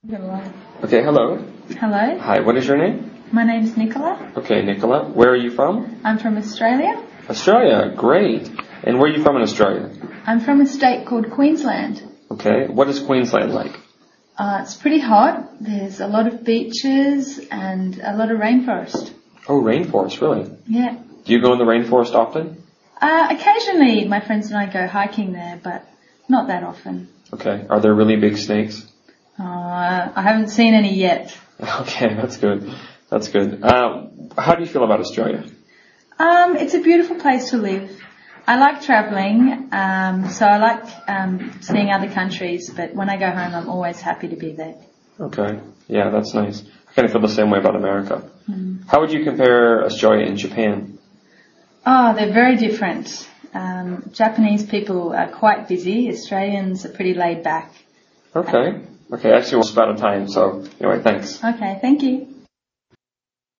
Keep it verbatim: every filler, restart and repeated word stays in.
Hello. Okay, hello. Hello. Hi, what is your name? My name's Nicola. Okay, Nicola. Where are you from? I'm from Australia. Australia, great. And where are you from in Australia? I'm from a state called Queensland. Okay, what is Queensland like? Uh, it's pretty hot. There's a lot of beaches and a lot of rainforest. Oh, rainforest, really? Yeah. Do you go in the rainforest often? Uh, occasionally my friends and I go hiking there, but not that often. Okay, are there really big snakes? Uh, I haven't seen any yet. Okay, that's good. That's good. Um, how do you feel about Australia? Um, it's a beautiful place to live. I like travelling, um, so I like um, seeing other countries, but when I go home I'm always happy to be there. Okay, yeah, that's nice. I kind of feel the same way about America. Mm. How would you compare Australia and Japan? Oh, they're very different. Um, Japanese people are quite busy. Australians are pretty laid back. Okay. Okay, actually we're about out of time, so anyway, thanks. Okay, thank you.